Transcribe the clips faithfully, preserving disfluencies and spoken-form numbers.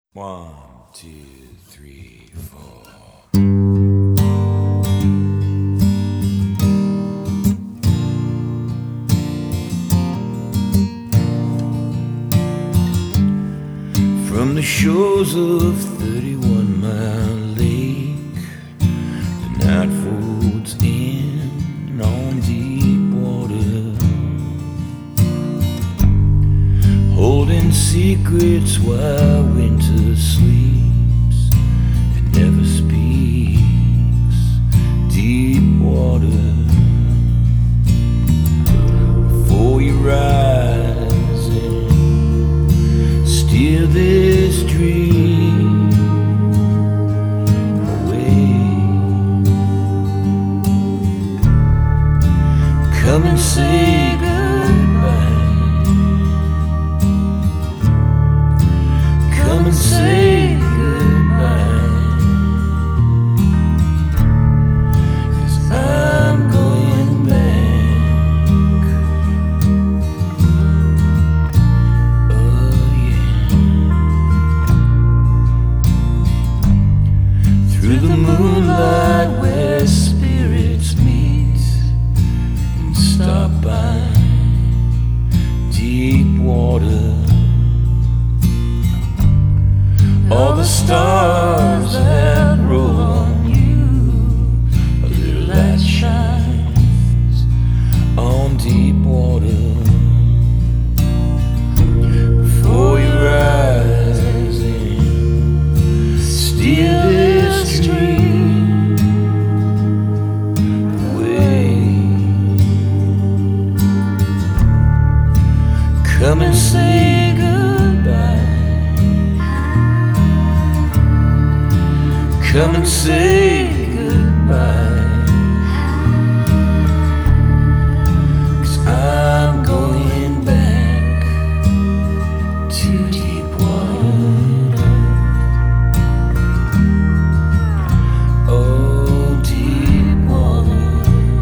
One, two, three, four. From the shores of thirty-one Mile Lake, the night folds in on deep water, holding secrets while winter sleeps and never speaks. Deep water, before you rise and steer this dream away, come and say goodbye. Come and say goodbye, 'cause I'm going back. Oh yeah. Through the moonlight where spirits meet and stop by deep water. All the stars that roll on you, a little light shines on deep water. Before you rise and steer this dream away, come and say goodbye. Come and say goodbye, 'cause I'm going back to deep water. Oh, deep water.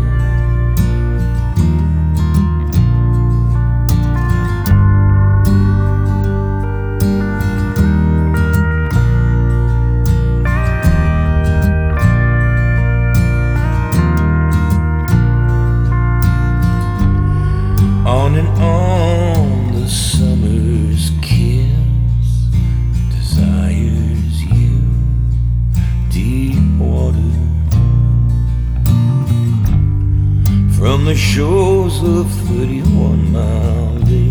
On and on the summer's kiss desires you, deep water. From the shores of thirty-one Mile Lake.